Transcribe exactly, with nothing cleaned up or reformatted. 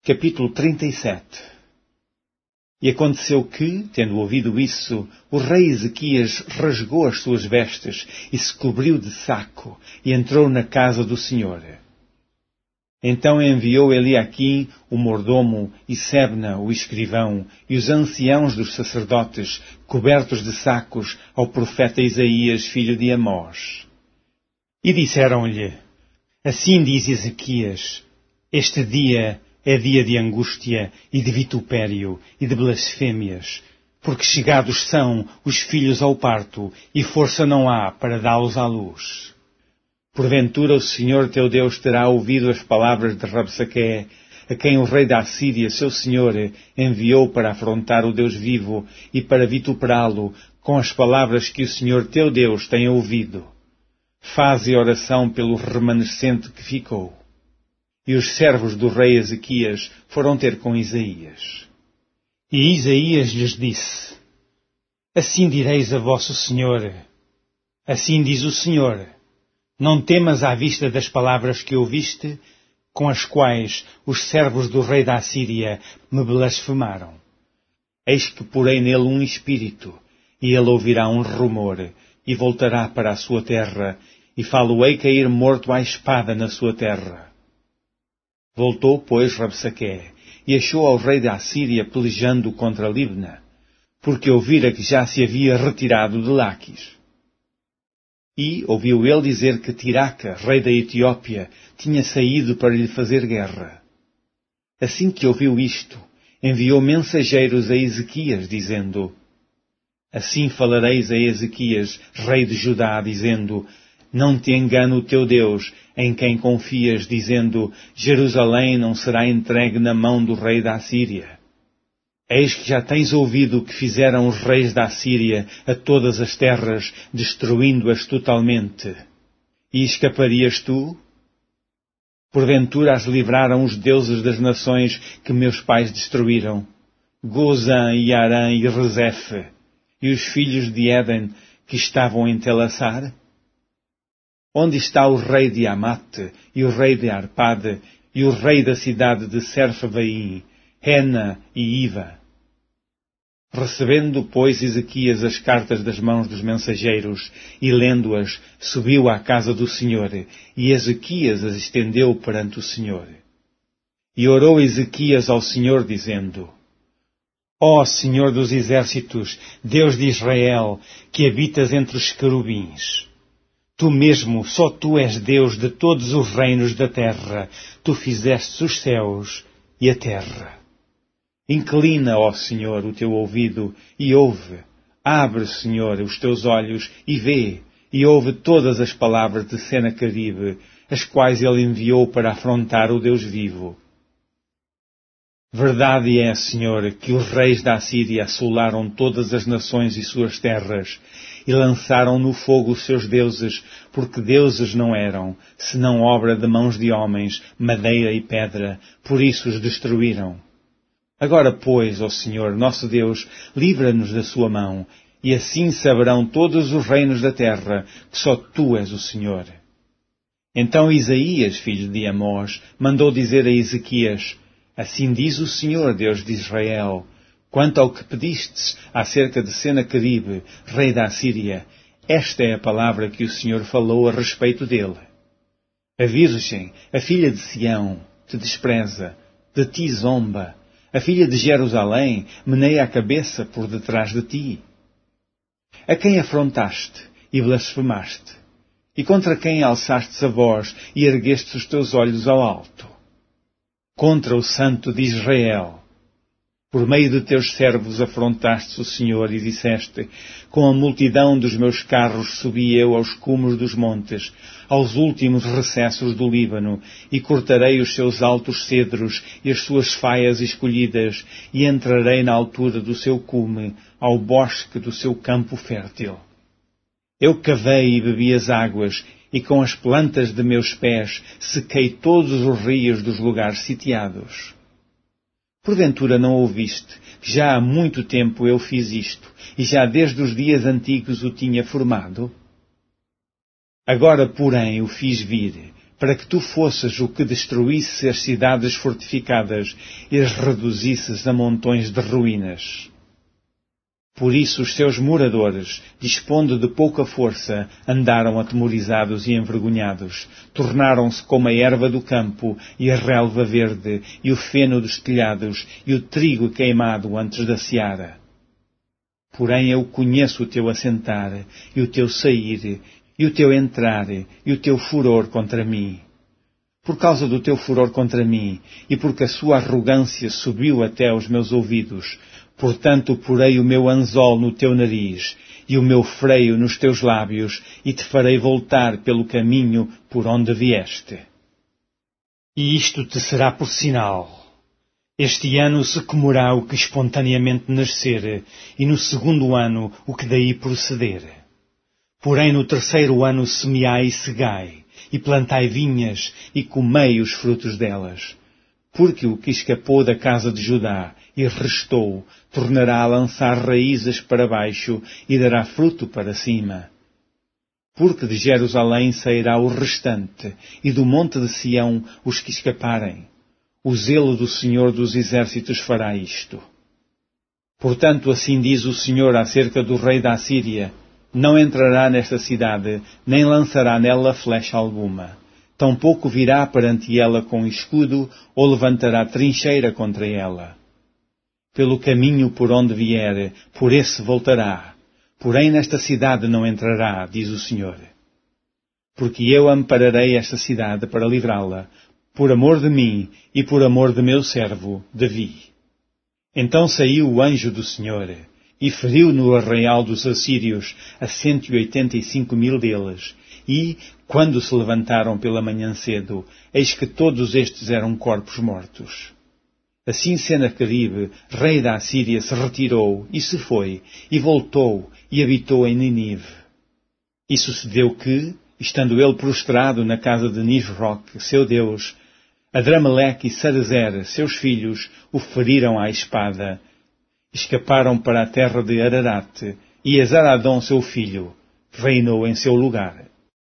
Capítulo trinta e sete. E aconteceu que, tendo ouvido isso, o rei Ezequias rasgou as suas vestes e se cobriu de saco e entrou na casa do Senhor. Então enviou Eliaquim, o mordomo, e Sebna, o escrivão, e os anciãos dos sacerdotes, cobertos de sacos, ao profeta Isaías, filho de Amós. E disseram-lhe: Assim diz Ezequias, este dia é dia de angústia e de vitupério e de blasfêmias, porque chegados são os filhos ao parto e força não há para dá-los à luz. Porventura o Senhor teu Deus terá ouvido as palavras de Rabsaqué, a quem o rei da Assíria, seu senhor, enviou para afrontar o Deus vivo e para vituperá-lo com as palavras que o Senhor teu Deus tem ouvido. Faze oração pelo remanescente que ficou. E os servos do rei Ezequias foram ter com Isaías. E Isaías lhes disse: Assim direis a vosso senhor, assim diz o Senhor, não temas à vista das palavras que ouviste, com as quais os servos do rei da Assíria me blasfemaram. Eis que porei nele um espírito, e ele ouvirá um rumor, e voltará para a sua terra, e fá-lo-ei cair morto à espada na sua terra. Voltou, pois, Rabsaqué, e achou ao rei da Assíria pelejando contra Libna, porque ouvira que já se havia retirado de Laquis. E ouviu ele dizer que Tiraca, rei da Etiópia, tinha saído para lhe fazer guerra. Assim que ouviu isto, enviou mensageiros a Ezequias, dizendo: Assim falareis a Ezequias, rei de Judá, dizendo: Não te engane o teu Deus, em quem confias, dizendo: Jerusalém não será entregue na mão do rei da Assíria. Eis que já tens ouvido o que fizeram os reis da Assíria a todas as terras, destruindo-as totalmente. E escaparias tu? Porventura as livraram os deuses das nações que meus pais destruíram, Gozã e Arã e Rezefe, e os filhos de Éden que estavam em Telassar? Onde está o rei de Amate, e o rei de Arpade, e o rei da cidade de Serfavaim, Hena e Iva? Recebendo, pois, Ezequias as cartas das mãos dos mensageiros, e lendo-as, subiu à casa do Senhor, e Ezequias as estendeu perante o Senhor. E orou Ezequias ao Senhor, dizendo: Ó Senhor dos exércitos, Deus de Israel, que habitas entre os querubins, Tu mesmo, só Tu és Deus de todos os reinos da terra. Tu fizestes os céus e a terra. Inclina, ó Senhor, o Teu ouvido e ouve. Abre, Senhor, os Teus olhos e vê, e ouve todas as palavras de Senaqueribe, as quais ele enviou para afrontar o Deus vivo. Verdade é, Senhor, que os reis da Assíria assolaram todas as nações e suas terras, e lançaram no fogo os seus deuses, porque deuses não eram, senão obra de mãos de homens, madeira e pedra, por isso os destruíram. Agora, pois, ó Senhor, nosso Deus, livra-nos da sua mão, e assim saberão todos os reinos da terra que só Tu és o Senhor. Então Isaías, filho de Amós, mandou dizer a Ezequias: Assim diz o Senhor, Deus de Israel, quanto ao que pedistes acerca de Senaqueribe, rei da Assíria, esta é a palavra que o Senhor falou a respeito dele. A virgem, a filha de Sião, te despreza, de ti zomba, a filha de Jerusalém meneia a cabeça por detrás de ti. A quem afrontaste e blasfemaste? E contra quem alçastes a voz e erguestes os teus olhos ao alto? Contra o Santo de Israel. Por meio de teus servos afrontaste o Senhor e disseste: Com a multidão dos meus carros subi eu aos cumes dos montes, aos últimos recessos do Líbano, e cortarei os seus altos cedros e as suas faias escolhidas, e entrarei na altura do seu cume, ao bosque do seu campo fértil. Eu cavei e bebi as águas, e com as plantas de meus pés sequei todos os rios dos lugares sitiados. Porventura não ouviste que já há muito tempo eu fiz isto, e já desde os dias antigos o tinha formado? Agora, porém, o fiz vir, para que tu fosses o que destruísse as cidades fortificadas e as reduzisses a montões de ruínas. Por isso os seus moradores, dispondo de pouca força, andaram atemorizados e envergonhados, tornaram-se como a erva do campo e a relva verde e o feno dos telhados e o trigo queimado antes da seara. Porém eu conheço o teu assentar e o teu sair e o teu entrar e o teu furor contra mim. Por causa do teu furor contra mim e porque a sua arrogância subiu até aos meus ouvidos, portanto porei o meu anzol no teu nariz e o meu freio nos teus lábios e te farei voltar pelo caminho por onde vieste. E isto te será por sinal. Este ano se comerá o que espontaneamente nascer, e no segundo ano o que daí proceder. Porém no terceiro ano semeai e segai, e plantai vinhas, e comei os frutos delas. Porque o que escapou da casa de Judá e restou, tornará a lançar raízes para baixo e dará fruto para cima. Porque de Jerusalém sairá o restante, e do monte de Sião os que escaparem. O zelo do Senhor dos Exércitos fará isto. Portanto, assim diz o Senhor acerca do rei da Assíria: não entrará nesta cidade, nem lançará nela flecha alguma. Tampouco virá perante ela com escudo, ou levantará trincheira contra ela. Pelo caminho por onde vier, por esse voltará. Porém nesta cidade não entrará, diz o Senhor. Porque eu ampararei esta cidade para livrá-la, por amor de mim e por amor de meu servo, Davi. Então saiu o anjo do Senhor, e feriu no arraial dos assírios a cento e oitenta e cinco mil deles, e, quando se levantaram pela manhã cedo, eis que todos estes eram corpos mortos. Assim Senaqueribe, rei da Assíria, se retirou, e se foi, e voltou, e habitou em Nínive. E sucedeu que, estando ele prostrado na casa de Nisroque, seu Deus, Adrameleque e Sarezer, seus filhos, o feriram à espada. Escaparam para a terra de Ararate, e Esaradom, seu filho, reinou em seu lugar.